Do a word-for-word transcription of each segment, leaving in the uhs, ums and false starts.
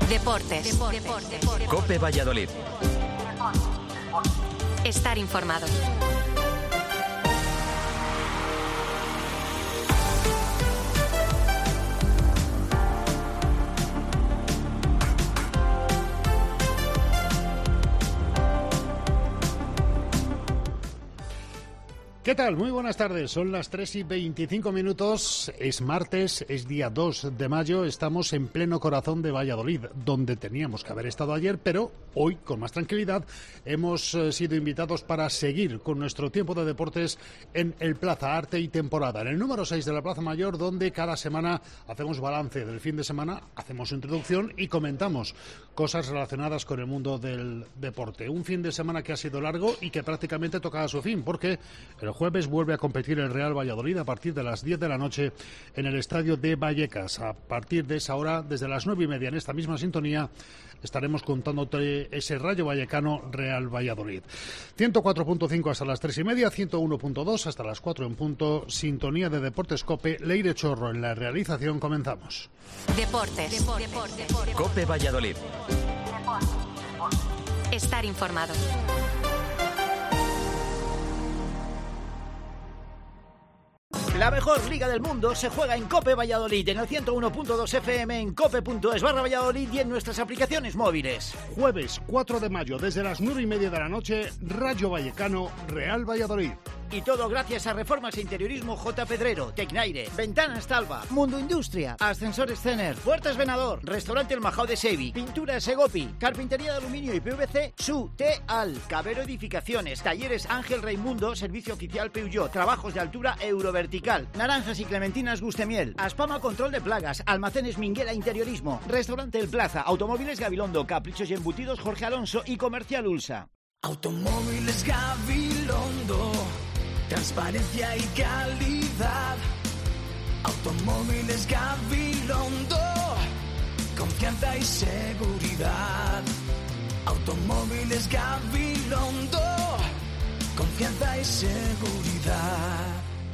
Deportes. Deportes. Deportes. COPE Valladolid. Estar informado. ¿Qué tal? Muy buenas tardes. Son las tres y veinticinco minutos. Es martes, es día dos de mayo. Estamos en pleno corazón de Valladolid, donde teníamos que haber estado ayer, pero hoy, con más tranquilidad, hemos eh, sido invitados para seguir con nuestro tiempo de deportes en el Plaza Arte y Temporada, en el número seis de la Plaza Mayor, donde cada semana hacemos balance del fin de semana, hacemos introducción y comentamos cosas relacionadas con el mundo del deporte. Un fin de semana que ha sido largo y que prácticamente toca a su fin, porque el jueves vuelve a competir el Real Valladolid a partir de las diez de la noche en el estadio de Vallecas. A partir de esa hora, desde las nueve y media, en esta misma sintonía, estaremos contándote ese Rayo Vallecano Real Valladolid. ciento cuatro punto cinco hasta las tres y media, ciento uno punto dos hasta las cuatro en punto. Sintonía de Deportes COPE, Leire Chorro en la realización. Comenzamos. Deportes. Deportes. Deportes. COPE Valladolid. Estar informado. La mejor liga del mundo se juega en COPE Valladolid, en el ciento uno punto dos F M, en cope punto es barra Valladolid y en nuestras aplicaciones móviles. Jueves cuatro de mayo, desde las nueve y media de la noche, Rayo Vallecano, Real Valladolid. Y todo gracias a Reformas e Interiorismo J. Pedrero, Tecnaire, Ventanas Talva, Mundo Industria, Ascensores Cener, Puertas Venador, Restaurante El Majao de Sevi, Pintura Segopi, Carpintería de Aluminio y P V C, Su Teal, Cabero Edificaciones, Talleres Ángel Raimundo, Servicio Oficial Peugeot, Trabajos de Altura Eurovertical, Naranjas y Clementinas Gustemiel, Aspama Control de Plagas, Almacenes Minguela Interiorismo, Restaurante El Plaza, Automóviles Gabilondo, Caprichos y Embutidos Jorge Alonso y Comercial Ulsa. Automóviles Gabilondo, transparencia y calidad. Automóviles Gabilondo, confianza y seguridad. Automóviles Gabilondo, confianza y seguridad.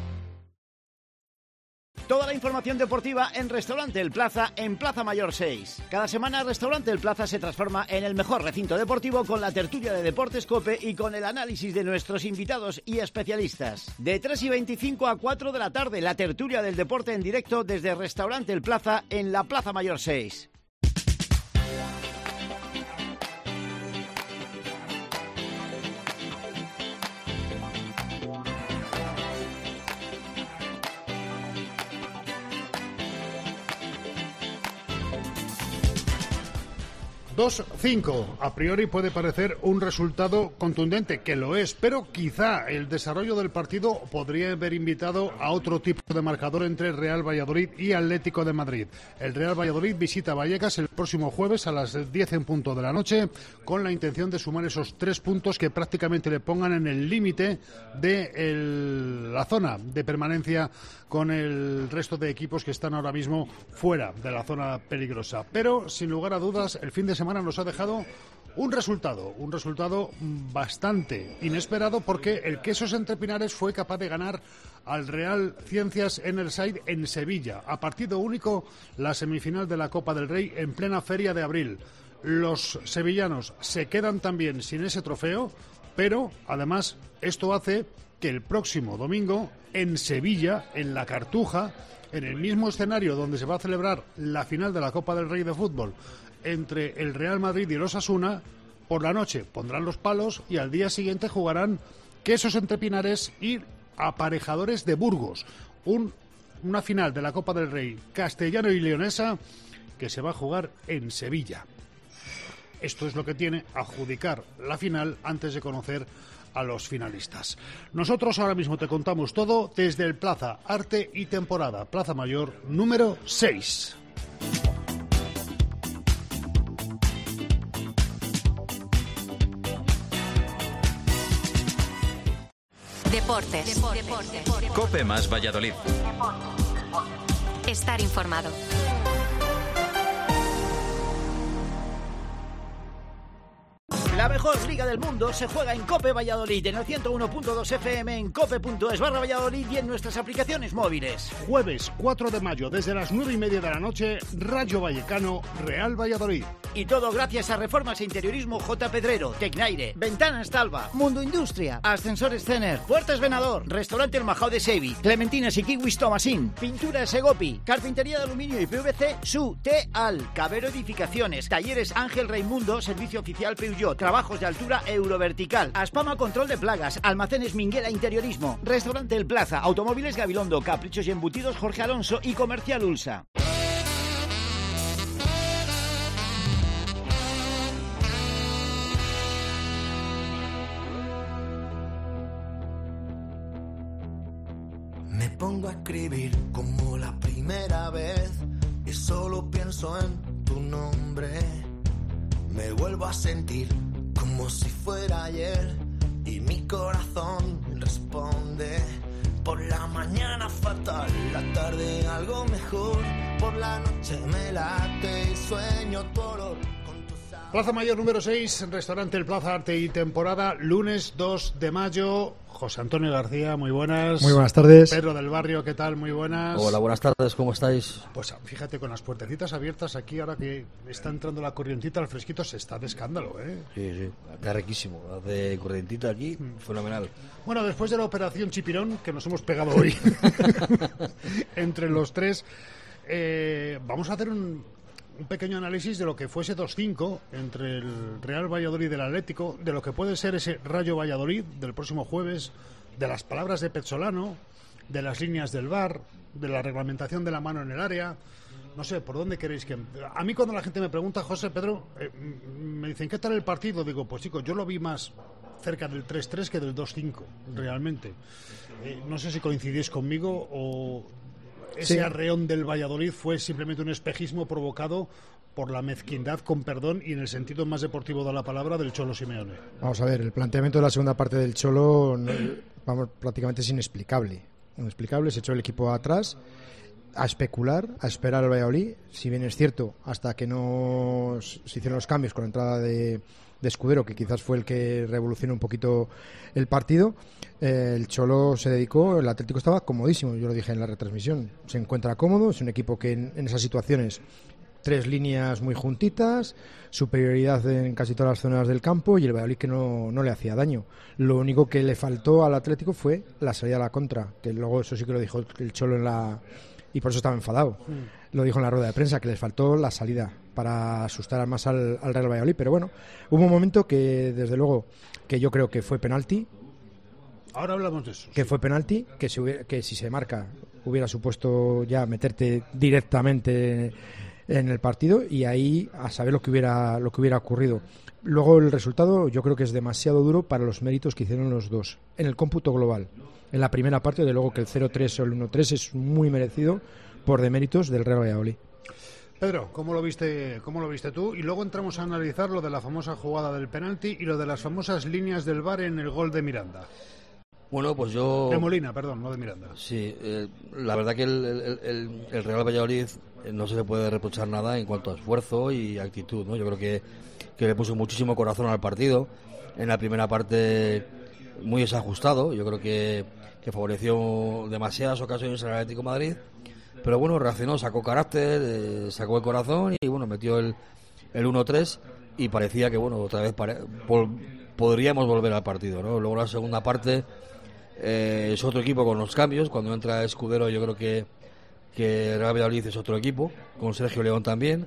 Toda la información deportiva en Restaurante El Plaza, en Plaza Mayor seis. Cada semana Restaurante El Plaza se transforma en el mejor recinto deportivo con la tertulia de Deportes COPE y con el análisis de nuestros invitados y especialistas. De tres y veinticinco a cuatro de la tarde, la tertulia del deporte en directo desde Restaurante El Plaza en la Plaza Mayor seis. dos cinco. A priori puede parecer un resultado contundente, que lo es, pero quizá el desarrollo del partido podría haber invitado a otro tipo de marcador entre Real Valladolid y Atlético de Madrid. El Real Valladolid visita Vallecas el próximo jueves a las diez en punto de la noche, con la intención de sumar esos tres puntos que prácticamente le pongan en el límite de el, la zona de permanencia con el resto de equipos que están ahora mismo fuera de la zona peligrosa. Pero, sin lugar a dudas, el fin de semana nos ha dejado un resultado, un resultado bastante inesperado, porque el Quesos Entre Pinares fue capaz de ganar al Real Ciencias Enerside en Sevilla, a partido único, la semifinal de la Copa del Rey en plena feria de abril. Los sevillanos se quedan también sin ese trofeo, pero además esto hace que el próximo domingo en Sevilla, en la Cartuja, en el mismo escenario donde se va a celebrar la final de la Copa del Rey de fútbol entre el Real Madrid y el Osasuna, por la noche pondrán los palos y al día siguiente jugarán Quesos Entre Pinares y Aparejadores de Burgos. Un, una final de la Copa del Rey castellano y leonesa que se va a jugar en Sevilla. Esto es lo que tiene adjudicar la final antes de conocer a los finalistas. Nosotros ahora mismo te contamos todo desde el Plaza Arte y Temporada, Plaza Mayor número seis. Deportes. Deportes. Deportes. COPE más Valladolid. Estar informado. La La mejor liga del mundo se juega en COPE Valladolid, en el ciento uno punto dos F M, en cope punto es barra Valladolid y en nuestras aplicaciones móviles. Jueves cuatro de mayo, desde las nueve y media de la noche, Rayo Vallecano, Real Valladolid. Y todo gracias a Reformas e Interiorismo J. Pedrero, Tecnaire, Ventanas Talva, Mundo Industria, Ascensores Cener, Puertas Venador, Restaurante El Majao de Sevi, Clementinas y Kiwis Tomasín, Pintura Segopi, Carpintería de Aluminio y P V C, Su, T-Al, Cabero Edificaciones, Talleres Ángel Raimundo, Servicio Oficial Peugeot, Trabajos de Altura Eurovertical, Aspama Control de Plagas, Almacenes Minguela Interiorismo, Restaurante El Plaza, Automóviles Gabilondo, Caprichos y Embutidos Jorge Alonso y Comercial Ulsa. Me pongo a escribir como la primera vez y solo pienso en tu nombre. Me vuelvo a sentir como si fuera ayer y mi corazón responde. Por la mañana fatal, la tarde algo mejor, por la noche me late y sueño tu olor. Plaza Mayor número seis, Restaurante El Plaza Arte y Temporada, lunes dos de mayo. José Antonio García, muy buenas. Muy buenas tardes. Pedro del Barrio, ¿qué tal? Muy buenas. Hola, buenas tardes, ¿cómo estáis? Pues fíjate, con las puertecitas abiertas aquí, ahora que está entrando la corrientita al fresquito, se está de escándalo, ¿eh? Sí, sí, está riquísimo. Hace corrientita aquí, mm. fenomenal. Bueno, después de la operación Chipirón, que nos hemos pegado hoy, entre los tres, eh, vamos a hacer un... un pequeño análisis de lo que fue ese dos cinco entre el Real Valladolid y el Atlético, de lo que puede ser ese Rayo Valladolid del próximo jueves, de las palabras de Pezzolano, de las líneas del V A R, de la reglamentación de la mano en el área. No sé, ¿por dónde queréis que...? A mí cuando la gente me pregunta, José, Pedro, eh, me dicen, ¿qué tal el partido? Digo, pues chicos, yo lo vi más cerca del tres tres que del dos cinco, realmente. Eh, no sé si coincidís conmigo o... Ese sí. Arreón del Valladolid fue simplemente un espejismo provocado por la mezquindad, con perdón, y en el sentido más deportivo de la palabra, del Cholo Simeone. Vamos a ver, el planteamiento de la segunda parte del Cholo no, vamos, prácticamente es inexplicable. Inexplicable, se echó el equipo atrás a especular, a esperar al Valladolid. Si bien es cierto, hasta que no se hicieron los cambios con la entrada de... de Escudero, que quizás fue el que revolucionó un poquito el partido, eh, el Cholo se dedicó, el Atlético estaba comodísimo, yo lo dije en la retransmisión, se encuentra cómodo, es un equipo que en, en esas situaciones, tres líneas muy juntitas, superioridad en casi todas las zonas del campo y el Valladolid que no, no le hacía daño. Lo único que le faltó al Atlético fue la salida a la contra, que luego eso sí que lo dijo el Cholo en la... y por eso estaba enfadado. Mm. Lo dijo en la rueda de prensa, que les faltó la salida para asustar más al, al Real Valladolid. Pero bueno, hubo un momento que, desde luego, que yo creo que fue penalti. Ahora hablamos de eso. Que sí. fue penalti, que si, hubiera, que si se marca hubiera supuesto ya meterte directamente en el partido y ahí a saber lo que hubiera, lo que hubiera ocurrido. Luego el resultado yo creo que es demasiado duro para los méritos que hicieron los dos en el cómputo global. En la primera parte, de luego que el cero tres o el uno tres es muy merecido por deméritos del Real Valladolid. Pedro, ¿cómo lo viste, cómo lo viste tú? Y luego entramos a analizar lo de la famosa jugada del penalti y lo de las famosas líneas del V A R en el gol de Miranda. Bueno, pues yo... De Molina, perdón, no de Miranda. Sí, eh, la verdad que el, el, el, el Real Valladolid no se le puede reprochar nada en cuanto a esfuerzo y actitud, ¿no? Yo creo que, que le puso muchísimo corazón al partido. En la primera parte muy desajustado, yo creo que, que favoreció demasiadas ocasiones al Atlético de Madrid. Pero bueno, reaccionó, sacó carácter, eh, sacó el corazón y bueno, metió el, el uno tres y parecía que bueno, otra vez pare- vol- podríamos volver al partido, ¿no? Luego la segunda parte eh, es otro equipo con los cambios. Cuando entra Escudero yo creo que, que Real Valladolid es otro equipo, con Sergio León también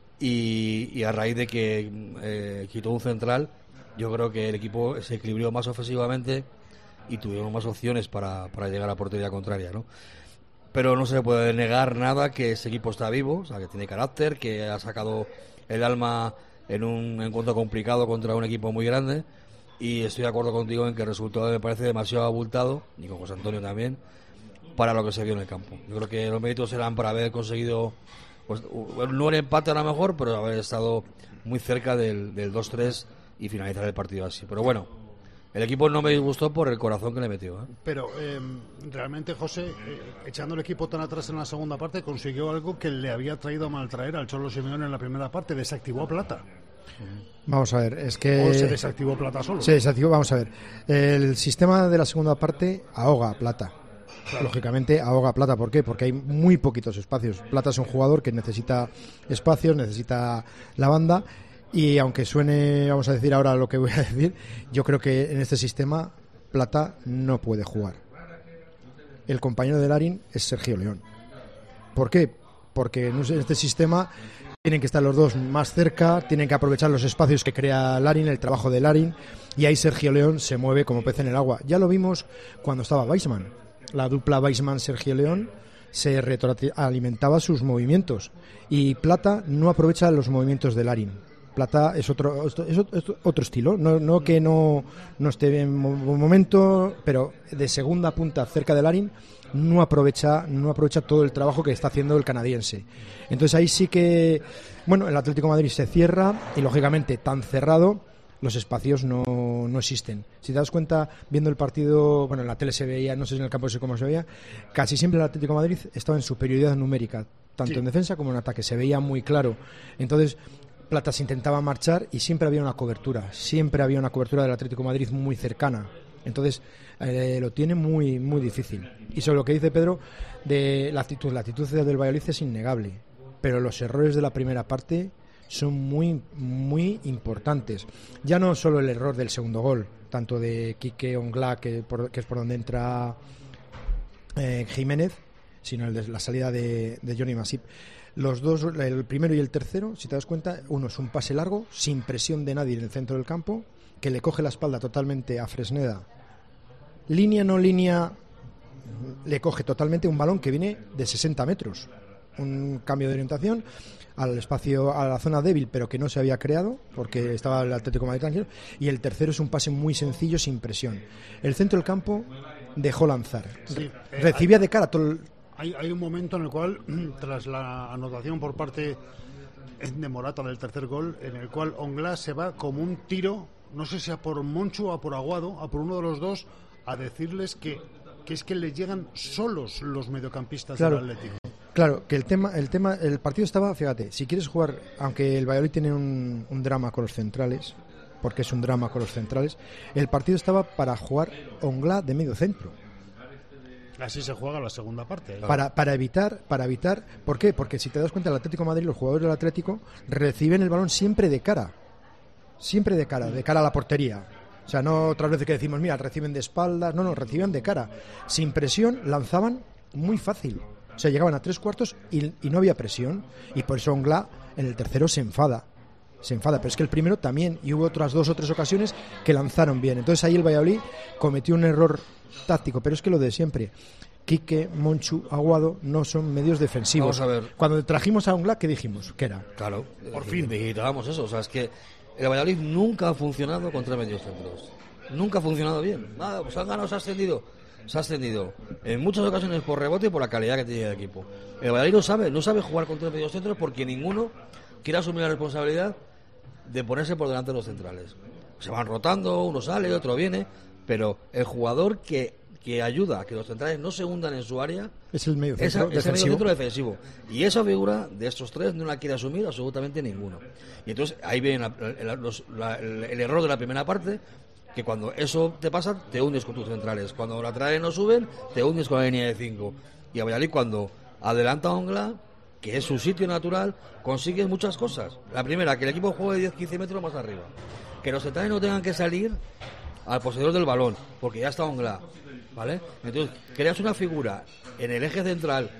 y, y a raíz de que eh, quitó un central, yo creo que el equipo se equilibró más ofensivamente y tuvieron más opciones para, para llegar a portería contraria, ¿no? Pero no se le puede negar nada que ese equipo está vivo, o sea, que tiene carácter, que ha sacado el alma en un encuentro complicado contra un equipo muy grande y estoy de acuerdo contigo en que el resultado me parece demasiado abultado, y con José Antonio también, para lo que se vio en el campo. Yo creo que los méritos serán para haber conseguido, pues, no el empate a lo mejor, pero haber estado muy cerca del, del dos tres y finalizar el partido así. Pero bueno, el equipo no me disgustó por el corazón que le metió, ¿eh? Pero eh, realmente José, eh, echando el equipo tan atrás en la segunda parte, consiguió algo que le había traído a maltraer al Cholo Simeone en la primera parte, desactivó a Plata. Vamos a ver, es que... ¿O se desactivó Plata solo? Se desactivó, vamos a ver. El sistema de la segunda parte ahoga a Plata. Claro. Lógicamente ahoga a Plata. ¿Por qué? Porque hay muy poquitos espacios. Plata es un jugador que necesita espacios, necesita la banda, y aunque suene, vamos a decir ahora lo que voy a decir, yo creo que en este sistema Plata no puede jugar. El compañero de Larin es Sergio León. ¿Por qué? Porque en este sistema tienen que estar los dos más cerca, tienen que aprovechar los espacios que crea Larin, el trabajo de Larin, y ahí Sergio León se mueve como pez en el agua. Ya lo vimos cuando estaba Weissman. La dupla Weissman-Sergio León se retroalimentaba sus movimientos, y Plata no aprovecha los movimientos de Larin. Plata es otro es otro estilo, no, no que no, no esté en buen momento, pero de segunda punta cerca de Larin no aprovecha no aprovecha todo el trabajo que está haciendo el canadiense. Entonces ahí sí que, bueno, el Atlético de Madrid se cierra, y lógicamente tan cerrado los espacios no, no existen. Si te das cuenta, viendo el partido, bueno, en la tele se veía, no sé si en el campo sé cómo se veía, casi siempre el Atlético de Madrid estaba en superioridad numérica, tanto sí. en defensa como en ataque, se veía muy claro. Entonces Plata se intentaba marchar y siempre había una cobertura, siempre había una cobertura del Atlético de Madrid muy cercana. Entonces eh, lo tiene muy muy difícil. Y sobre lo que dice Pedro de la actitud, la actitud del Valladolid es innegable, pero los errores de la primera parte son muy muy importantes. Ya no solo el error del segundo gol, tanto de Quique Onglá, que, por, que es por donde entra eh, Jiménez, sino el de la salida de, de Johnny Masip. Los dos, el primero y el tercero, si te das cuenta, uno es un pase largo, sin presión de nadie en el centro del campo, que le coge la espalda totalmente a Fresneda. Línea, no línea, le coge totalmente un balón que viene de sesenta metros. Un cambio de orientación al espacio, a la zona débil, pero que no se había creado, porque estaba el Atlético de Madrid tranquilo. Y el tercero es un pase muy sencillo, sin presión. El centro del campo dejó lanzar. Sí, eh, Recibía hay... de cara todo el... Hay, hay un momento en el cual, tras la anotación por parte de Morata del tercer gol, en el cual Onglá se va como un tiro, no sé si a por Monchu o a por Aguado, a por uno de los dos, a decirles que, que es que le llegan solos los mediocampistas claro, del Atlético. Claro, que el tema, el tema, el partido estaba, fíjate, si quieres jugar, aunque el Valladolid tiene un, un drama con los centrales, porque es un drama con los centrales, el partido estaba para jugar Onglá de medio centro. Así se juega la segunda parte. ¿eh? Para, para evitar, para evitar, ¿por qué? Porque si te das cuenta, el Atlético de Madrid, los jugadores del Atlético reciben el balón siempre de cara, siempre de cara, de cara a la portería. O sea, no otras veces que decimos, mira, reciben de espaldas, no, no, reciben de cara. Sin presión, lanzaban muy fácil. O sea, llegaban a tres cuartos y, y no había presión. Y por eso Onglá en el tercero se enfada. Se enfada, pero es que el primero también, y hubo otras dos o tres ocasiones que lanzaron bien. Entonces ahí el Valladolid cometió un error táctico, pero es que lo de siempre. Quique, Monchu, Aguado no son medios defensivos. Vamos a ver. Cuando trajimos a Onglá, ¿qué dijimos? ¿Qué era? Claro, por fin necesitábamos eso. O sea, es que el Valladolid nunca ha funcionado contra medios centros. Nunca ha funcionado bien. Nada, pues han ganado, se ha ascendido. Se ha ascendido en muchas ocasiones por rebote y por la calidad que tiene el equipo. El Valladolid no sabe, no sabe jugar contra medios centros porque ninguno quiere asumir la responsabilidad de ponerse por delante de los centrales. Se van rotando, uno sale, otro viene, pero el jugador que, que ayuda a que los centrales no se hundan en su área es el medio centro, esa, es el medio centro defensivo. Y esa figura de estos tres no la quiere asumir absolutamente ninguno. Y entonces ahí viene la, la, los, la, el, el error de la primera parte, que cuando eso te pasa, te hundes con tus centrales. Cuando los laterales no suben, te hundes con la línea de cinco. Y a Valladolid, cuando adelanta a Onglá, que es su sitio natural, consigues muchas cosas. La primera, que el equipo juegue diez a quince metros más arriba. Que los centrales no tengan que salir al poseedor del balón, porque ya está Onglá, ¿vale? Entonces, creas una figura en el eje central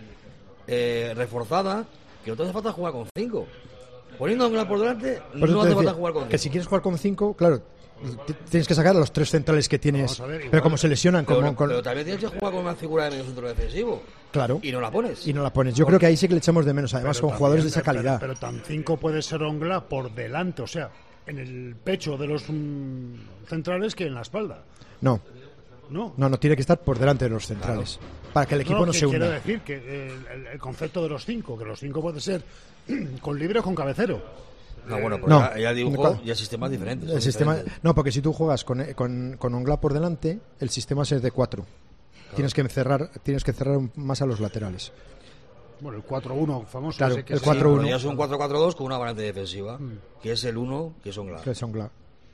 eh, reforzada, que no te hace falta jugar con cinco. Poniendo a Onglá por delante, por no hace falta jugar con cinco. Que si quieres jugar con cinco, claro, tienes que sacar a los tres centrales que tienes, ver, pero como se lesionan pero, como, con... pero también tienes que jugar con una figura de medio centro defensivo. Claro. Y no la pones. Y no la pones. Yo Por... creo que ahí sí que le echamos de menos, además, pero con también, jugadores de esa calidad. Pero, pero tan cinco puede ser Onglá por delante, o sea, en el pecho de los um, centrales que en la espalda. No. No. No, no tiene que estar por delante de los centrales. Claro. Para que el equipo no, no se hunda. Quiero decir que el, el, el concepto de los cinco, que los cinco puede ser con libre o con cabecero. No, bueno, pero no, ya, ya dibujo ya sistemas diferentes. El sistema, diferentes. No, porque si tú juegas con, con, con Onglá por delante, el sistema es de cuatro. Claro. Tienes que cerrar, tienes que cerrar más a los laterales. Bueno, el cuatro uno famoso. Claro, ese que el se- cuatro uno. Ya es un cuatro cuatro dos con una variante defensiva, Mm. que es el uno, que son Glass. Que son claro.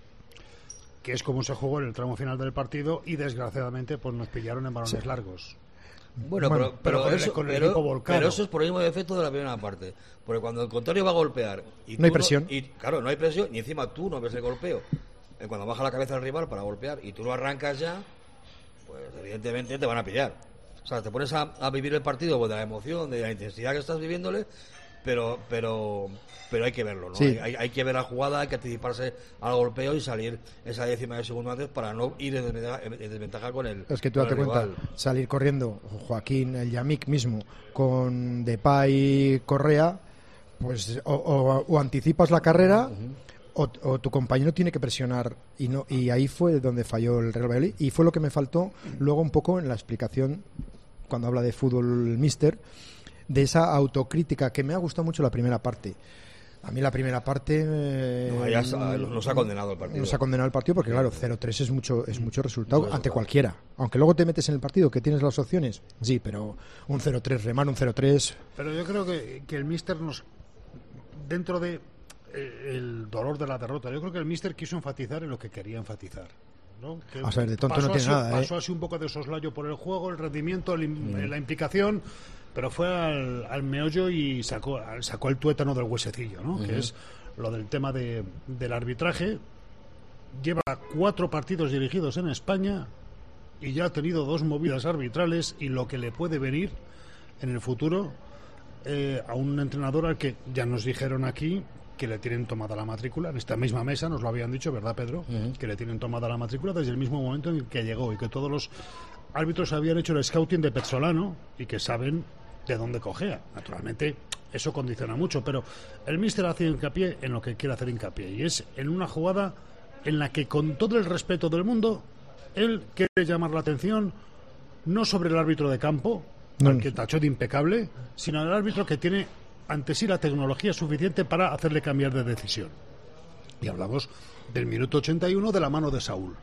que es como se jugó en el tramo final del partido y desgraciadamente pues nos pillaron en balones Sí. largos. Bueno, Bueno, pero, pero pero, con el- eso, con el pero- equipo volcado. pero eso es por el mismo defecto de la primera parte. Porque cuando el contrario va a golpear... Y No hay tú presión. y, claro, no hay presión, y encima tú no ves el golpeo. Eh, Cuando baja la cabeza del rival para golpear y tú lo arrancas ya, pues evidentemente te van a pillar. O sea, te pones a, a vivir el partido pues, de la emoción, de la intensidad que estás viviéndole, pero pero pero hay que verlo, ¿no? Sí. Hay, hay- hay que ver la jugada, hay que anticiparse al golpeo y salir esa décima de segundo antes para no ir en desventaja, en desventaja con el Es que tú con date el cuenta, rival. salir corriendo, Joaquín, el Yamik mismo, con Depay, Correa, pues o, o- o anticipas la carrera o, o tu compañero tiene que presionar y no y ahí fue donde falló el Real Valladolid y fue lo que me faltó luego un poco en la explicación cuando habla de fútbol el míster, de esa autocrítica que me ha gustado mucho la primera parte. A mí la primera parte eh, No, ya sa- nos ha condenado el partido. Nos ha condenado el partido porque claro, cero tres es mucho es mucho resultado Mucho ante resultado. cualquiera. Aunque luego te metes en el partido que tienes las opciones, sí, pero un cero tres remar un cero tres. Pero yo creo que, que el míster nos dentro de eh, el dolor de la derrota, yo creo que el míster quiso enfatizar en lo que quería enfatizar. ¿No? Que Vamos a ver, de tonto pasó no tiene así- nada, ¿eh? Pasó así un poco de soslayo por el juego, el rendimiento, el im- la implicación, pero fue al, al meollo y sacó, sacó el tuétano del huesecillo, ¿no? Que es lo del tema de, del arbitraje. Lleva cuatro partidos dirigidos en España y ya ha tenido dos movidas arbitrales y lo que le puede venir en el futuro eh, a un entrenador al que ya nos dijeron aquí que le tienen tomada la matrícula, en esta misma mesa nos lo habían dicho, ¿verdad, Pedro? Que le tienen tomada la matrícula desde el mismo momento en el que llegó y que todos los árbitros habían hecho el scouting de Pezzolano y que saben de dónde cogea. Naturalmente, eso condiciona mucho, pero el míster hace hincapié en lo que quiere hacer hincapié y es en una jugada en la que, con todo el respeto del mundo, él quiere llamar la atención no sobre el árbitro de campo, No. al que tachó de impecable, sino al árbitro que tiene ante sí la tecnología suficiente para hacerle cambiar de decisión. Y hablamos del minuto ochenta y uno de la mano de Saúl.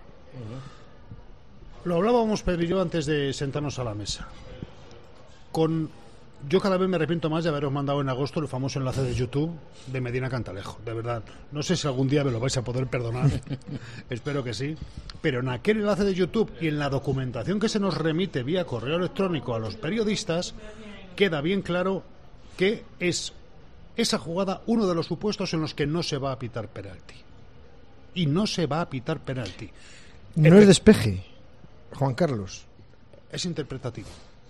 Lo hablábamos Pedro y yo antes de sentarnos a la mesa. Con yo cada vez me arrepiento más de haberos mandado en agosto el famoso enlace de YouTube de Medina Cantalejo, de verdad. No sé si algún día me lo vais a poder perdonar, espero que sí, pero en aquel enlace de YouTube y en la documentación que se nos remite vía correo electrónico a los periodistas, queda bien claro que es esa jugada uno de los supuestos en los que no se va a pitar penalti. Y no se va a pitar penalti. No es despeje, Juan Carlos. Es interpretativo.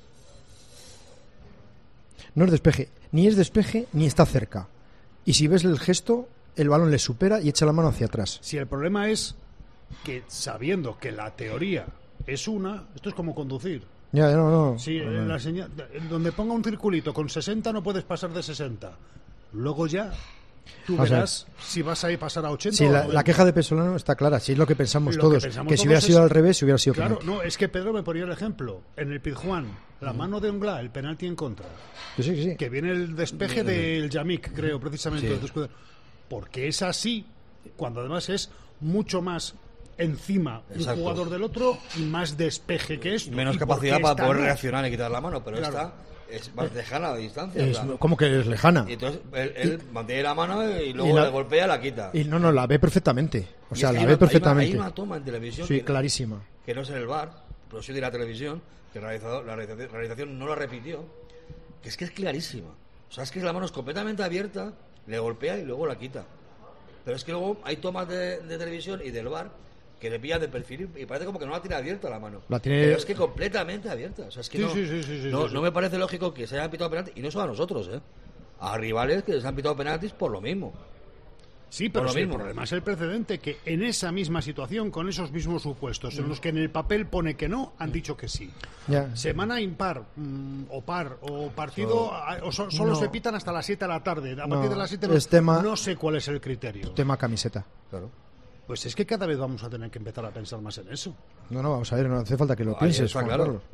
No es despeje, ni es despeje ni está cerca. Y si ves el gesto, el balón le supera y echa la mano hacia atrás. Si el problema es que sabiendo que la teoría es una, esto es como conducir. Ya, no, no. Si en la señal, en donde ponga un circulito con sesenta no puedes pasar de sesenta. Luego ya tú Vamos a verás si vas a ir pasar a ochenta Sí, o la, noventa. la queja de Pesolano está clara, si es lo que pensamos Lo que todos, que, pensamos si todos hubiera sido es- al revés, hubiera sido Claro, penalti. no, es que Pedro me ponía el ejemplo. En el Pizjuán, la mano de Onglá, el penalti en contra. Que sí, que sí. Que viene el despeje del Yamik, creo, precisamente. Sí. del Escudero. Porque es así, cuando además es mucho más encima un Exacto. jugador del otro y más despeje que esto. Menos ¿Y por capacidad qué para esta poder no? reaccionar y quitar la mano, pero Claro. esta es más lejana a distancia. Es, o sea, como que es lejana. y entonces él, él mantiene la mano y luego y la- le golpea y la quita. Y no, no, la ve perfectamente. O Y sea, es que la hay ve una- perfectamente. Hay una, hay una toma en televisión Sí, que, clarísima. que no es en el bar, pero sí de la televisión, que el realizador, la realización, la realización no la repitió, que es que es clarísima. O sea, es que la mano es completamente abierta, le golpea y luego la quita. Pero es que luego hay tomas de, de televisión y del bar que le pillan de perfil y parece como que no la tiene abierta la mano. La tiene- Pero es que completamente abierta. O sea, es que Sí, no, sí, sí, sí, sí, no, sí, sí. no me parece lógico que se hayan pitado penaltis, y no solo a nosotros, ¿eh? A rivales que les han pitado penaltis por lo mismo. Sí, pero Por lo sí, el mismo. problema es el precedente, que en esa misma situación, con esos mismos supuestos, en los que en el papel pone que no, han dicho que sí. Ya. Semana impar, mm, o par, o partido, a- o so- solo No. se pitan hasta las siete de la tarde. A No, partir de las siete no, es tema- no sé cuál es el criterio. Tema camiseta. Claro. Pues es que cada vez vamos a tener que empezar a pensar más en eso. No, no, vamos a ver, no hace falta que lo Ahí pienses, está Juan claro. Carlos.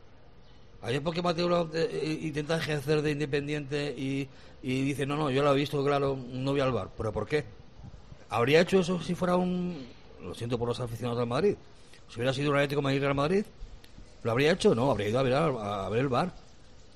Ayer porque Mateo eh, intenta ejercer de independiente y, y dice, no, no, yo lo he visto, claro, no voy al bar. ¿Pero por qué? ¿Habría hecho eso si fuera un... Lo siento por los aficionados del Madrid. Si hubiera sido un Atlético Madrid Real Madrid, ¿lo habría hecho? No, habría ido a ver, a, a ver el bar.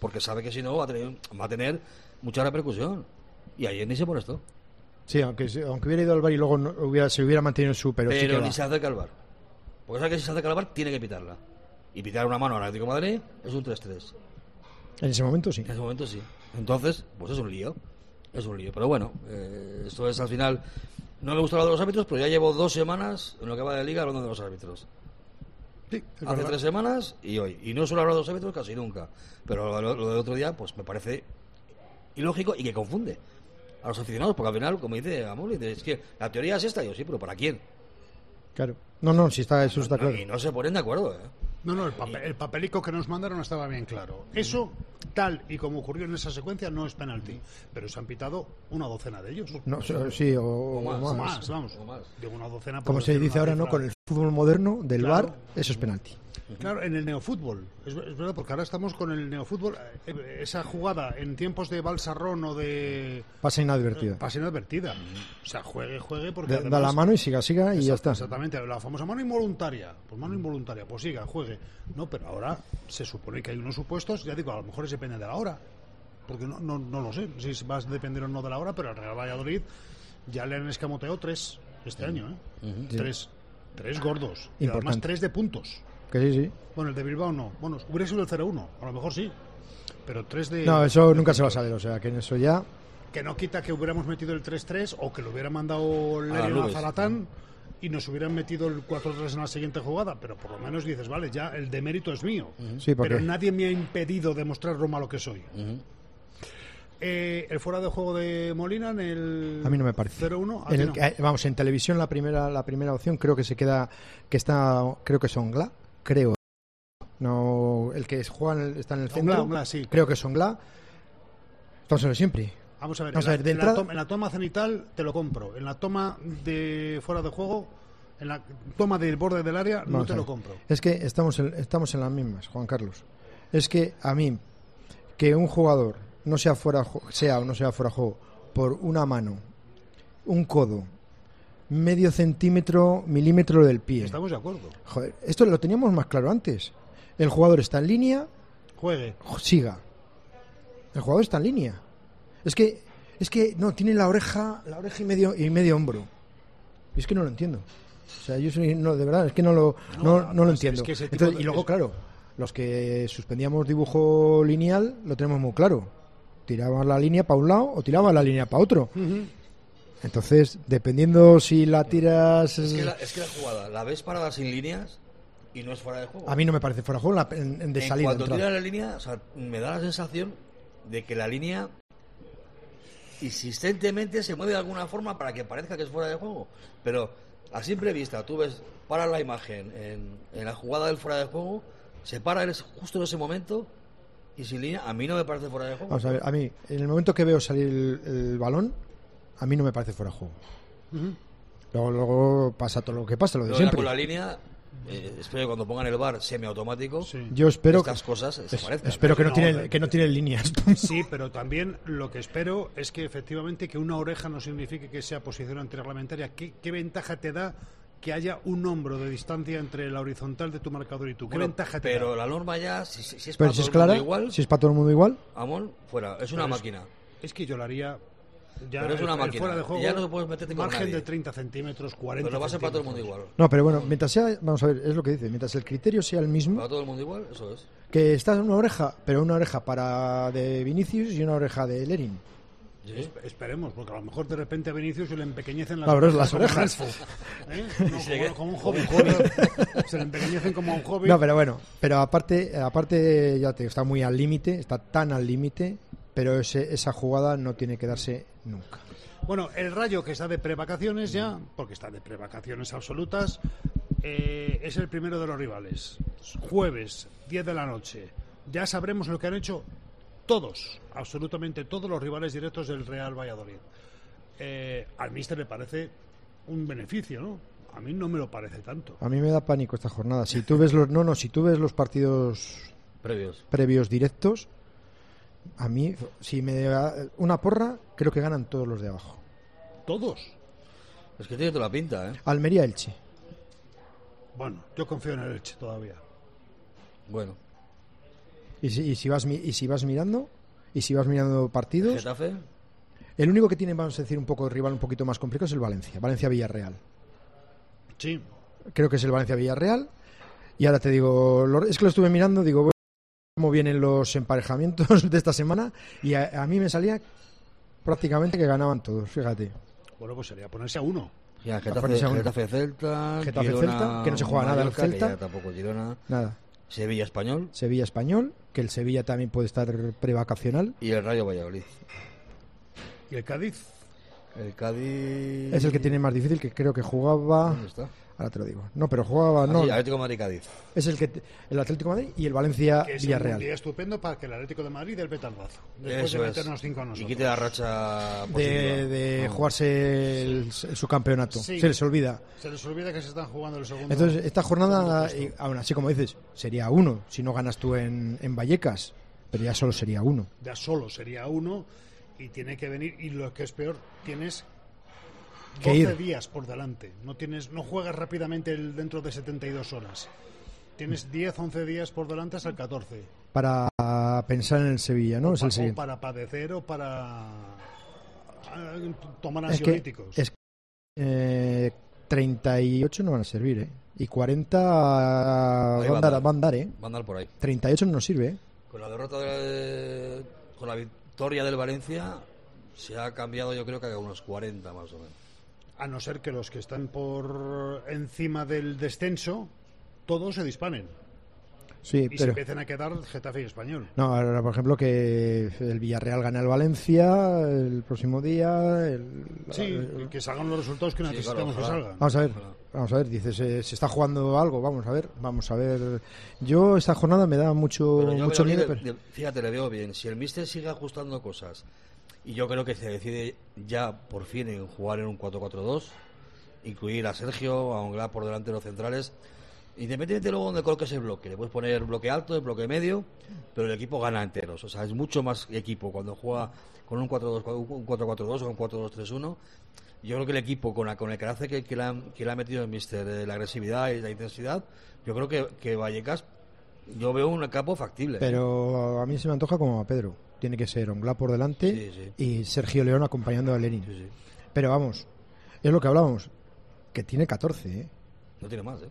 porque sabe que si no va a tener, va a tener mucha repercusión. Y ayer ni se molestó. Sí, aunque, aunque hubiera ido al bar y luego no, hubiera, se hubiera mantenido su, pero, Pero sí que ni va. se acerca al bar. Porque sabe que si se acerca al bar tiene que pitarla. Y pitar una mano al Atlético de Madrid es un tres tres. En ese momento sí. En ese momento sí. Entonces, pues es un lío. Es un lío. Pero bueno, eh, esto es al final... No me gusta lo de los árbitros, pero ya llevo dos semanas en lo que va de Liga hablando de los árbitros. Sí, es Hace verdad. tres semanas y hoy. Y no suelo hablar de los árbitros casi nunca. Pero lo, lo del otro día, pues me parece ilógico y que confunde a los aficionados. Porque al final, como dice Amor, es que la teoría es esta. Y yo, sí, pero ¿para quién? Claro. No, no, si está, eso está No, claro. y no se ponen de acuerdo, ¿eh? No, no, el, papel, el papelico que nos mandaron estaba bien claro. Eso, tal y como ocurrió en esa secuencia, no es penalti. Pero se han pitado una docena de ellos. No, so- sí, o, o más, más. O más, vamos. O más. De una docena. por Como se decir dice una ahora, ¿no? cifra. Con el fútbol moderno del Claro. bar, eso es penalti. Claro, en el neofútbol. Es, es verdad, porque ahora estamos con el neofútbol. eh, Esa jugada en tiempos de Balsarrón o de Pasa inadvertida. pase inadvertida. O sea, juegue, juegue, porque Da, además... da la mano y siga, siga y ya está. Exactamente, la famosa mano involuntaria. Pues mano involuntaria, pues siga, juegue. No, pero ahora se supone que hay unos supuestos, ya digo, a lo mejor eso depende de la hora. Porque no, no, no lo sé, si va a depender o no de la hora, pero al Real Valladolid ya le han escamoteado tres este año, ¿eh? Sí. Tres. Tres gordos. Y además Importante. tres de puntos. Que sí, sí. Bueno, el de Bilbao no. Bueno, hubiera sido el cero uno, a lo mejor sí. Pero tres de... No, eso de nunca se va a puntos. saber, o sea, que en eso ya... Que no quita que hubiéramos metido el tres tres o que lo hubiera mandado las Lenin a nubes. Zaratán y nos hubieran metido el cuatro tres en la siguiente jugada. Pero por lo menos dices, vale, ya el demérito es mío. Sí, porque... Pero nadie me ha impedido demostrar lo malo que soy. Ujú. Eh, el fuera de juego de Molina en el A mí no me parece. cero uno. En el- eh, vamos, en televisión la primera la primera opción creo que se queda, que está, creo que es Ongla, creo. No, el que juega en el- está en el centro. Ongla, Ongla, sí. Creo que es Ongla. Vamos a ver siempre. Vamos a ver, Vamos en, a la, ver, de en la entrada- toma, en la toma cenital te lo compro. En la toma de fuera de juego, en la toma del borde del área, no Vamos te a lo ver. compro. Es que estamos en, estamos en las mismas, Juan Carlos. Es que a mí, que un jugador no sea fuera de ju- sea o no sea fuera de juego por una mano, un codo, medio centímetro, milímetro del pie. Estamos de acuerdo. Joder, esto lo teníamos más claro antes. El jugador está en línea, Juegue. siga. El jugador está en línea. Es que es que no tiene la oreja, la oreja y medio y medio hombro. Y es que no lo entiendo. O sea, yo soy no de verdad, es que no lo no, No, no lo es- entiendo. es que ese tipo Entonces, de- y luego es- claro, los que suspendíamos dibujo lineal lo tenemos muy claro. Tiraban la línea para un lado o tiraban la línea para otro. Entonces, dependiendo si la tiras Es que, la, es que la jugada la ves parada sin líneas y no es fuera de juego. a mí no me parece fuera de juego en la- en, en de en salida. cuanto entrada. tira la línea, o sea, me da la sensación de que la línea insistentemente se mueve de alguna forma para que parezca que es fuera de juego. Pero a simple vista, tú ves, paras la imagen en, en la jugada del fuera de juego, se para él justo en ese momento y sin línea, a mí no me parece fuera de juego. Vamos a ver, a mí, en el momento que veo salir el, el balón, a mí no me parece fuera de juego. Luego, luego pasa todo lo que pasa, lo de Luego ya siempre. con la línea, eh, espero que cuando pongan el bar semiautomático, Sí. Yo espero estas cosas se es- parezcan. espero que no, No, tienen, pero- que no tienen líneas. Sí, pero también lo que espero es que efectivamente que una oreja no signifique que sea posición antirreglamentaria. ¿Qué, qué ventaja te da que haya un hombro de distancia entre la horizontal de tu marcador y tú? ¿Qué Bueno, ventaja te pero da? la norma ya, si, si- si es Pero para si es todo el mundo clara, igual, si es para todo el mundo igual, Amón, fuera, es una Pero es- máquina. Es que yo lo haría... Ya Pero es el- una el máquina. fuera de juego, Ya no puedes meterte con margen nadie. de treinta centímetros, cuarenta Pero lo va a ser para todo el mundo centímetros. igual. no, pero bueno, mientras sea, vamos a ver, es lo que dice, mientras el criterio sea el mismo, Para todo el mundo igual, eso es. que está en una oreja, pero una oreja para de Vinicius y una oreja de Lerin. Sí. Esp- Esperemos, porque a lo mejor de repente a Vinicius se le empequeñecen las Claro, es las como orejas. Renfo, ¿eh? No, Sí, como, que- como un hobbit. Se le empequeñecen como a un hobbit. No, pero bueno, pero aparte, aparte ya te digo, está muy al límite, está tan al límite, pero ese, esa jugada no tiene que darse nunca. Bueno, el Rayo, que está de prevacaciones ya, porque está de prevacaciones absolutas, eh, es el primero de los rivales. Jueves, diez de la noche. Ya sabremos lo que han hecho todos, absolutamente todos los rivales directos del Real Valladolid. Eh, al míster le parece un beneficio, ¿no? A mí no me lo parece tanto. A mí me da pánico esta jornada. Si tú ves los no, no, si tú ves los partidos Previos. previos directos, a mí si me da una porra, creo que ganan todos los de abajo. Todos. Es que tiene toda la pinta, ¿eh? Almería Elche. Bueno, yo confío en el Elche todavía. Bueno. Y si, y si vas mi- y si vas mirando, y si vas mirando partidos, Getafe. el único que tiene, vamos a decir, un poco de rival un poquito más complicado es el Valencia, Valencia-Villarreal. Sí. Creo que es el Valencia-Villarreal. Y ahora te digo, lo- es que lo estuve mirando, digo, voy a ver cómo vienen los emparejamientos de esta semana y a, a mí me salía prácticamente que ganaban todos, fíjate. Bueno, pues sería ponerse a uno. Ya, Getafe, Aparece un- Getafe Celta. Getafe Girona, Celta, que no se juega nada el Mallorca, que Celta. ya tampoco Girona. Nada. Sevilla Español. Sevilla Español, que el Sevilla también puede estar prevacacional. Y el Rayo Valladolid. ¿Y el Cádiz? El Cádiz. Es el que tiene más difícil, que creo que jugaba. ¿Dónde está? Ahora te lo digo. No, pero jugaba. Ah, No, sí, Atlético de Madrid Cádiz. es el que el Atlético de Madrid y el Valencia Que es un Villarreal. día estupendo para que el Atlético de Madrid dé el petardazo. Después Eso de es. meternos cinco a nosotros. Y quite la racha positiva. De, de No. jugarse el, el- su campeonato. Sí. Se les olvida. Se les olvida que se están jugando el segundo. Entonces, esta jornada, segundo y puesto. aún así como dices, sería uno si no ganas tú en, en Vallecas, pero ya solo sería uno. Ya solo sería uno y tiene que venir. Y lo que es peor, tienes Que doce ir. días por delante. No tienes, no juegas rápidamente el, dentro de setenta y dos horas. Tienes diez, once días por delante hasta el catorce. Para pensar en el Sevilla, ¿no? o, Es pa- el o siguiente. para padecer o para ah, tomar Es que, ansiolíticos. es que, eh, treinta y ocho no van a servir, ¿eh? Y cuarenta Ahí van a va a dar, dar. van a dar, ¿eh? Va a andar por ahí. treinta y ocho no nos sirve, ¿eh? Con la derrota de, con la victoria del Valencia se ha cambiado, yo creo que a unos cuarenta más o menos. A no ser que los que están por encima del descenso, todos se disparen. Sí, Y se pero... empiecen a quedar Getafe y Español. No, ahora, por ejemplo, que el Villarreal gana al Valencia el próximo día. el- Sí, el- que salgan los resultados que Sí, necesitamos claro, que ojalá. salgan. Vamos a ver, Ojalá. vamos a ver, dices, eh, se está jugando algo, vamos a ver, vamos a ver. Yo esta jornada me da mucho, Pero yo mucho creo miedo. que, pero- de- fíjate, le veo bien. Si el míster sigue ajustando cosas y yo creo que se decide ya por fin en jugar en un cuatro cuatro dos, incluir a Sergio, a Ongla por delante de los centrales, independientemente luego donde coloques el bloque, le puedes poner bloque alto, el bloque medio, pero el equipo gana enteros. O sea, es mucho más equipo cuando juega con un cuatro dos, un cuatro cuatro dos o un cuatro dos tres uno. Yo creo que el equipo con, la, con el carácter que, que, le ha, que le ha metido el míster, eh, la agresividad y la intensidad, yo creo que, que Vallecas, yo veo un campo factible. Pero a mí se me antoja como a Pedro. Tiene que ser Ongla por delante Sí, sí. y Sergio León acompañando a Lenin. Sí, sí. Pero vamos, es lo que hablábamos, que tiene catorce, ¿eh? No tiene más, ¿eh?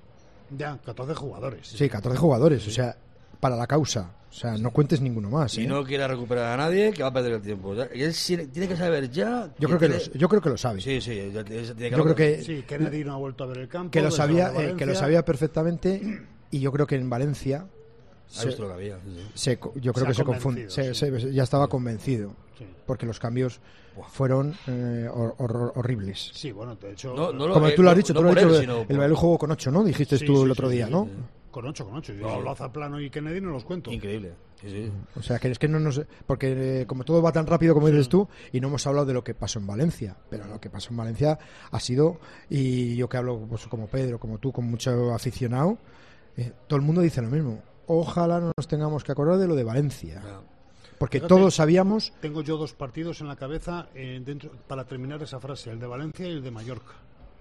Ya, catorce jugadores. Sí, catorce jugadores, o sea, para la causa. O sea, no cuentes ninguno más, Si ¿eh? no quiere recuperar a nadie, que va a perder el tiempo. Ya- y él sí- tiene que saber ya. Yo quién creo que tiene- lo, yo creo que lo sabe. Sí, sí. ya tiene- tiene Yo creo que, Sí, Kennedy no ha vuelto a ver el campo. que lo desde sabía, la de eh, que lo Valencia. sabía perfectamente y yo creo que en Valencia Ha se- visto lo que había. sí, sí. se co- yo creo Se ha que se confunde, convencido, se- sí. se- ya estaba convencido Sí. porque los cambios fueron eh, hor- hor- horribles. Sí, bueno, de hecho, No, no lo- Como eh, tú lo has no- dicho, no tú lo has por dicho, él, el, sino el por- Valladolid jugó con ocho, ¿no? Dijiste Sí, tú sí, el sí, otro sí, día, sí, ¿no? sí. con ocho, con ocho. Yo Lozaplano y Kennedy no los cuento. Increíble. Sí, sí. O sea, que es que no nos... Porque eh, como todo va tan rápido como dices tú, y no hemos hablado de lo que pasó en Valencia, pero lo que pasó en Valencia ha sido, y yo que hablo pues, como Pedro, como tú, con mucho aficionado, eh, todo el mundo dice lo mismo. Ojalá no nos tengamos que acordar de lo de Valencia. Ya. Porque Fíjate, todos sabíamos... Tengo yo dos partidos en la cabeza eh, dentro para terminar esa frase, el de Valencia y el de Mallorca.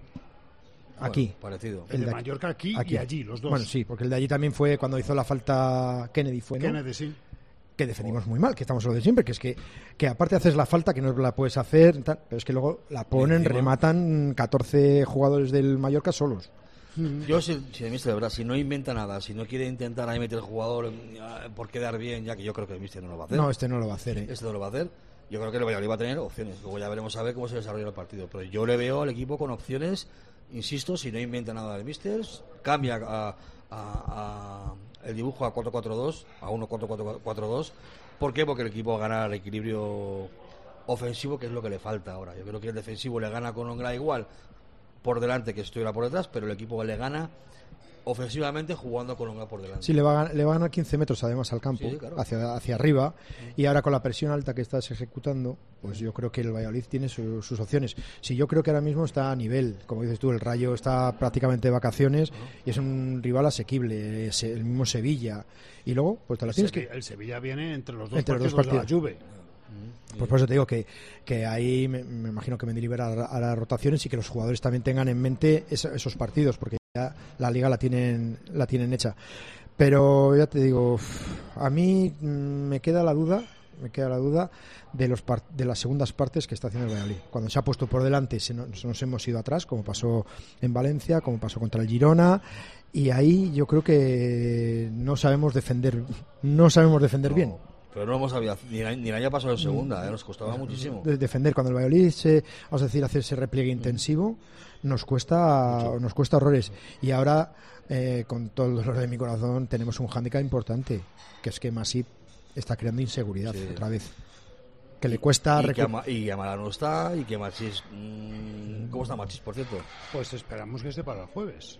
Aquí. Bueno, parecido. El, El de, de aquí. Mallorca aquí, Aquí. y allí, los dos. Bueno, sí, porque el de allí también fue cuando hizo la falta Kennedy, fue, ¿no? Kennedy, sí. Que defendimos muy mal, que estamos lo de siempre, que es que, que aparte haces la falta, que no la puedes hacer, tal, pero es que luego la ponen, encima- rematan catorce jugadores del Mallorca solos. Yo, si, si el míster, de verdad, si no inventa nada, si no quiere intentar ahí meter el jugador eh, por quedar bien, ya que yo creo que el míster no lo va a hacer. No, este no lo va a hacer, ¿eh? Este no lo va a hacer. Yo creo que el Valladolid va a tener opciones. Luego ya veremos a ver cómo se desarrolla el partido. Pero yo le veo al equipo con opciones, insisto, si no inventa nada el míster, cambia a, a- a el dibujo a cuatro cuatro dos, a uno cuatro cuatro dos. ¿Por qué? Porque el equipo gana el equilibrio ofensivo, que es lo que le falta ahora. Yo creo que el defensivo le gana con Ongla igual por delante que estuviera por detrás, pero el equipo le gana ofensivamente jugando con Ongla por delante. Sí, le va, a, gan- le va a ganar quince metros además al campo, Sí, claro. hacia, hacia arriba, y ahora con la presión alta que estás ejecutando, pues yo creo que el Valladolid tiene su- sus opciones. Si yo creo que ahora mismo está a nivel, como dices tú, el Rayo está prácticamente de vacaciones y es un rival asequible, es el mismo Sevilla, y luego pues te las El, tienes Sevi- que... el Sevilla viene entre los dos Entre los partidos, dos partidos. de la Juve. Pues por eso te digo que, que ahí me, me imagino que Mendilibar hará, hará rotaciones y que los jugadores también tengan en mente esa- esos partidos, porque ya la liga la tienen, la tienen hecha. Pero ya te digo, a mí me queda la duda, me queda la duda de los par- de las segundas partes que está haciendo el Valladolid. Cuando se ha puesto por delante se nos, nos hemos ido atrás, como pasó en Valencia, como pasó contra el Girona, y ahí yo creo que no sabemos defender, no sabemos defender No, bien. Pero no hemos sabido, ni, ni el año pasado en segunda, ¿eh? Nos costaba muchísimo. De defender cuando el Valladolid se, vamos a decir, hace ese repliegue intensivo, nos cuesta, Mucho. nos cuesta horrores. Y ahora, eh, con todo el dolor de mi corazón, tenemos un hándicap importante, que es que Masip está creando inseguridad Sí. otra vez. Que le cuesta... Y que, recu- Ama- y que Amala no está, y que Machís... mmm, ¿Cómo está Machís, por cierto? Pues esperamos que esté para el jueves.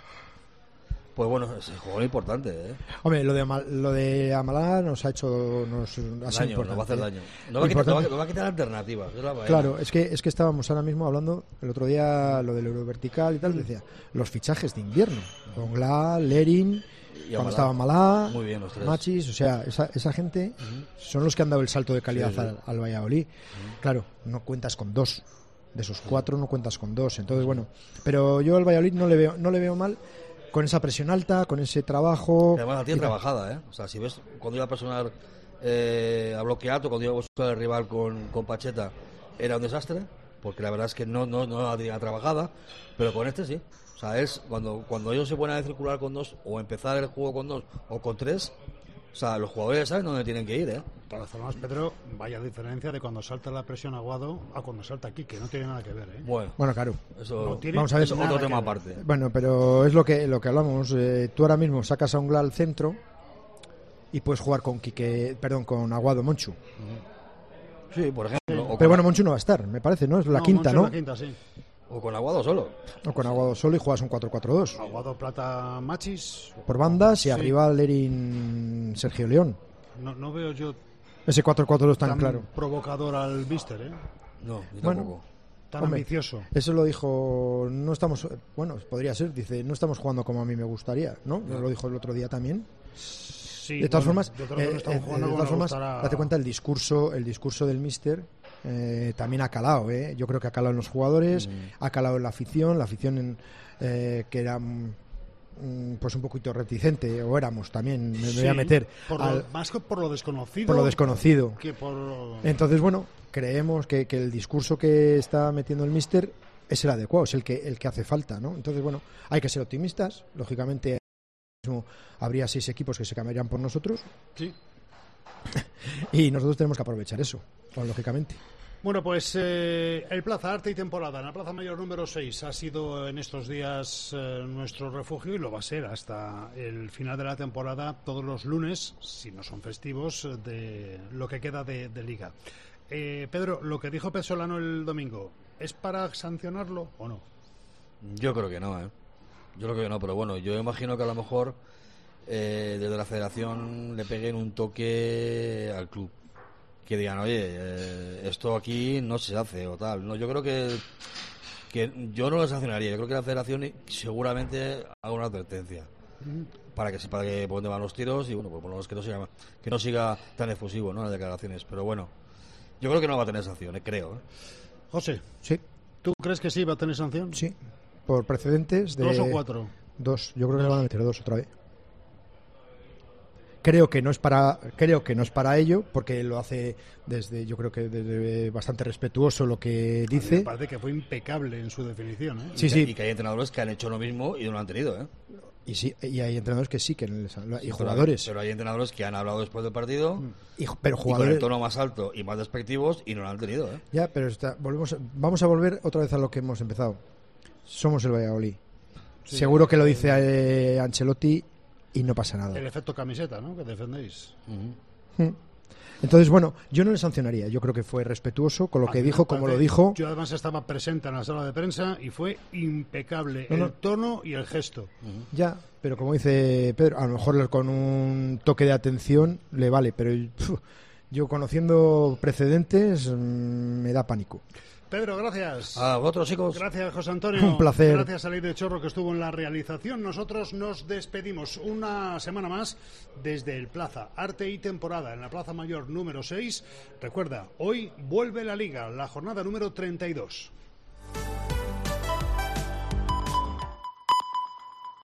Pues bueno, es un jugador importante, ¿eh? Hombre, lo de, Ama- lo de Amalá nos ha hecho... Nos, ha sido Daño, nos va a importante. hacer daño. Nos va a quitar, nos va a- Importante. nos va a quitar alternativas. es la vaina. Claro, es que es que estábamos ahora mismo hablando el otro día lo del Eurovertical y tal, decía, los fichajes de invierno, Ongla, Lerin, Y cuando Amalá. estaba Malá, Muy bien los tres. Machis, o sea, esa, esa gente son los que han dado el salto de calidad Sí, sí. Al, al Valladolid. Claro, no cuentas con dos. De esos cuatro no cuentas con dos. Entonces, bueno, pero yo al Valladolid no le veo no le veo mal con esa presión alta, con ese trabajo. Que además la tiene y tal. trabajada, ¿eh? O sea, si ves, cuando iba a personar eh, a bloquear, cuando iba a buscar el rival con, con Pacheta, era un desastre, porque la verdad es que no, no, no la tenía trabajada, pero con este sí. O sea, es cuando, cuando ellos se ponen a circular con dos, o empezar el juego con dos, o con tres, o sea, los jugadores saben dónde tienen que ir, ¿eh? De todas formas, Pedro, vaya diferencia de cuando salta la presión Aguado a cuando salta aquí, que no tiene nada que ver, ¿eh? Bueno, Bueno, claro. eso no tiene Vamos a ver, es otro nada tema que ver. aparte. Bueno, pero es lo que lo que hablamos. Eh, tú ahora mismo sacas a Ongla al centro y puedes jugar con Quique, perdón, con Aguado Monchu. Sí, por ejemplo. O con, Pero bueno, Monchu no va a estar, me parece, ¿no? Es la No, quinta, Moncho ¿no? La quinta, sí. o con Aguado solo. O con Aguado solo y juegas un cuatro cuatro dos. Aguado, Plata, Machis. Por bandas y Sí. arriba Lerin, Sergio León. No, no veo yo Ese cuatro cuatro dos tan, tan claro. provocador al Mister, ¿eh? No, yo Bueno. tampoco. Tan Hombre, ambicioso. Eso lo dijo, no estamos, bueno, podría ser, dice, no estamos jugando como a mí me gustaría, ¿no? No. Lo dijo el otro día también. Sí, De todas bueno, formas, yo creo que no eh, estamos eh, jugando de como todas nos formas, gustará. date cuenta el discurso, el discurso del míster eh, también ha calado, ¿eh? Yo creo que ha calado en los jugadores, Mm. ha calado en la afición, la afición en, eh, que era mm, pues un poquito reticente, o éramos también, me, me voy a Sí, meter por al- lo, más que por lo desconocido. por lo desconocido. Que por... Entonces, bueno, creemos que, que el discurso que está metiendo el míster es el adecuado, es el que el que hace falta, ¿no? Entonces, bueno, hay que ser optimistas. Lógicamente, mismo habría seis equipos que se cambiarían por nosotros Sí. y nosotros tenemos que aprovechar eso, pues, lógicamente. Bueno, pues eh, el Plaza Arte y Temporada, en la Plaza Mayor número seis, ha sido en estos días eh, nuestro refugio y lo va a ser hasta el final de la temporada, todos los lunes, si no son festivos, de lo que queda de, de Liga. Eh, Pedro, lo que dijo Pesolano el domingo, ¿es para sancionarlo o no? Yo creo que no, ¿eh? Yo creo que no, pero bueno, yo imagino que a lo mejor eh, desde la federación le peguen un toque al club. Que digan, oye, eh, esto aquí no se hace o tal. No, yo creo que, que yo no lo sancionaría. Yo creo que la federación seguramente haga una advertencia. Para que sepa que por dónde van los tiros y bueno, pues por lo menos que no siga, que no siga tan efusivo, ¿no? Las declaraciones. Pero bueno, yo creo que no va a tener sanciones, creo, ¿eh? José, Sí, ¿tú crees que sí va a tener sanción? sí, por precedentes de... ¿Dos o cuatro? Dos, yo creo que le van a meter dos otra vez. Creo que no es para creo que no es para ello porque lo hace desde yo creo que desde bastante respetuoso lo que Me dice. parece que fue impecable en su definición, ¿eh? Sí, y, sí. que, y que hay entrenadores que han hecho lo mismo y no lo han tenido, ¿eh? Y sí, y hay entrenadores que sí que les han- y Pero- jugadores. Pero hay entrenadores que han hablado después del partido Y ju- pero y con jugadores el tono más alto y más despectivos y no lo han tenido, ¿eh? ya, pero está, volvemos vamos a volver otra vez a lo que hemos empezado. Somos el Valladolid. Sí. Seguro que lo dice eh, Ancelotti y no pasa nada. El efecto camiseta, ¿no? Que defendéis. Ujú. Mm. Entonces, bueno, yo no le sancionaría. Yo creo que fue respetuoso con lo A que mí me dijo, como parece- lo dijo. Yo además estaba presente en la sala de prensa y fue impecable No, no. el tono y el gesto. Ya, pero como dice Pedro, a lo mejor con un toque de atención le vale, pero pf, yo conociendo precedentes mm, me da pánico. Pedro, gracias. A vosotros, chicos. Gracias, José Antonio. Un placer. Gracias a Leire Chorro, que estuvo en la realización. Nosotros nos despedimos una semana más desde el Plaza Arte y Temporada, en la Plaza Mayor número seis. Recuerda, hoy vuelve la Liga, la jornada número treinta y dos.